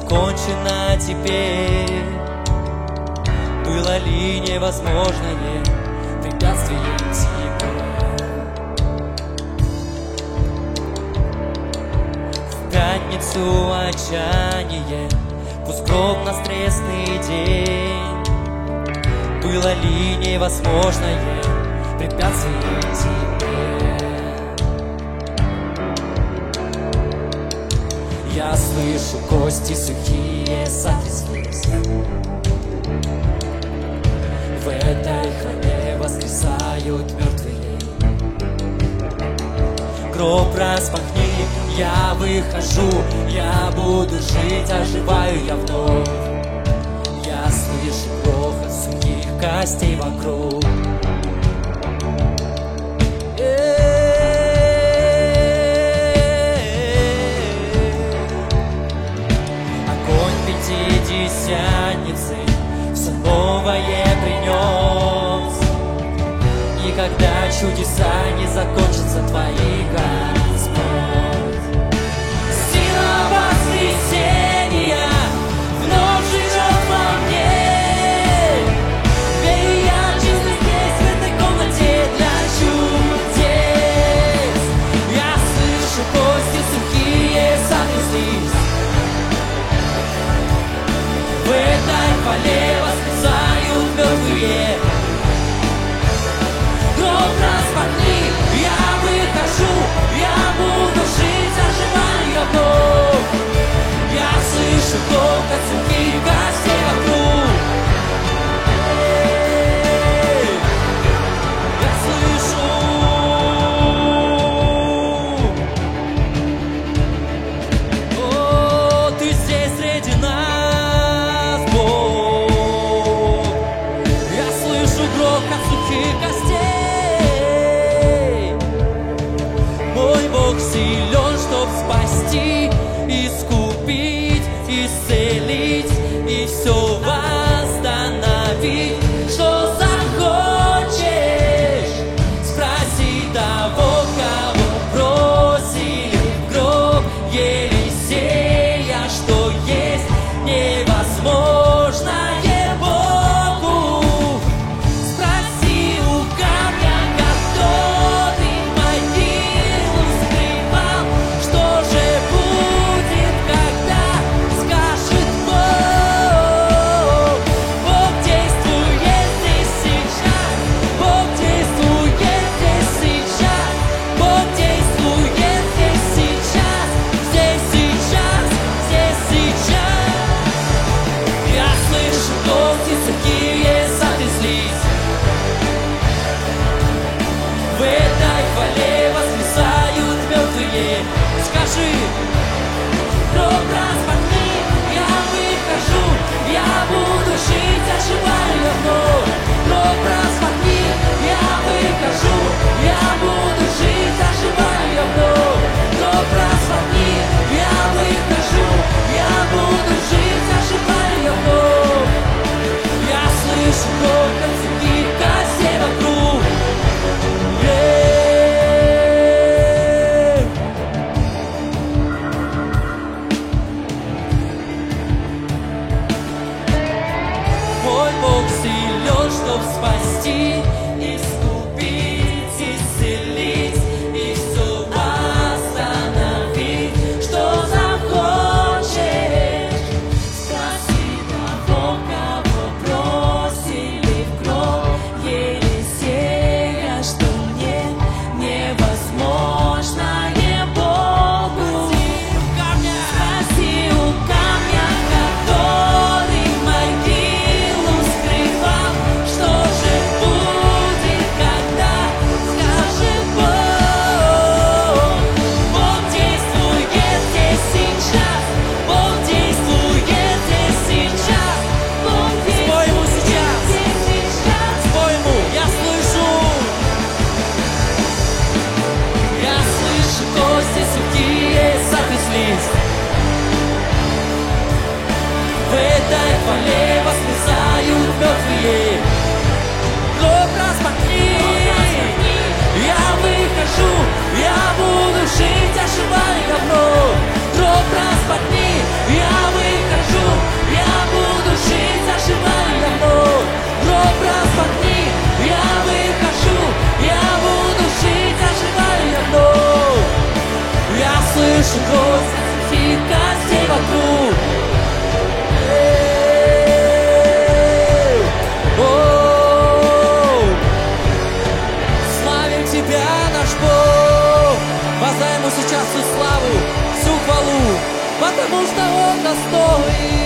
кончено теперь. Было ли невозможное препятствие тебе? В пятницу отчаяние, пусть гроб на воскресный день. Было ли невозможное препятствие тебе? Я слышу, кости сухие сотряслись. В этой храме воскресают мертвые. Гроб распахни, я выхожу, я буду жить, оживаю я вновь. Я слышу грохот сухих костей вокруг. Огонь пятидесятницы все новое принес. Никогда чудеса не закончатся твои, Господь. Сила воскресения вновь живет во мне. Верю я чисто здесь, в этой комнате для чудес. Я слышу, кости сухие сотряслись. В этой хвале воскресают мертвые. Гроб распахни, я выхожу, я буду жить, оживаю я вновь. Я слышу грохот сухих костей вокруг. Я слышу. О, ты здесь среди нас, Бог. Я слышу грохот сухих костей. Мой Бог силен, чтоб спасти, искупить, исцелить и все восстановить. Что захочешь, спроси того, кого бросили в гроб Елисея, что есть невозможное Богу. Спроси у камня, который могилу скрывал, что же будет, всю славу, всю хвалу, потому что Он достоин.